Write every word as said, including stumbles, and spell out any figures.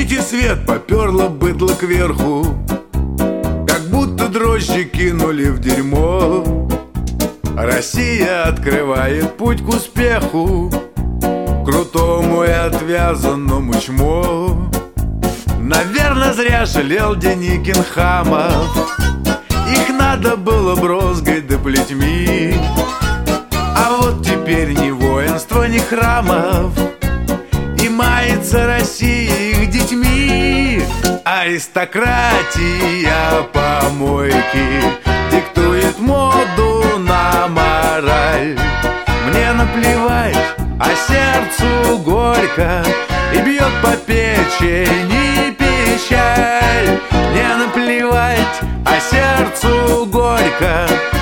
Гасите свет, поперло быдло кверху, как будто дрожжи кинули в дерьмо. Россия открывает путь к успеху, крутому и отвязанному чмо. Наверно, зря жалел Деникин хамов, их надо было брозгать да плетьми. А вот теперь ни воинства, ни храмов, и мается Россия их детьми. Аристократия помойки диктует моду на мораль. Мне наплевать, а сердцу горько, и бьет по печени печаль. Мне наплевать, а сердцу горько,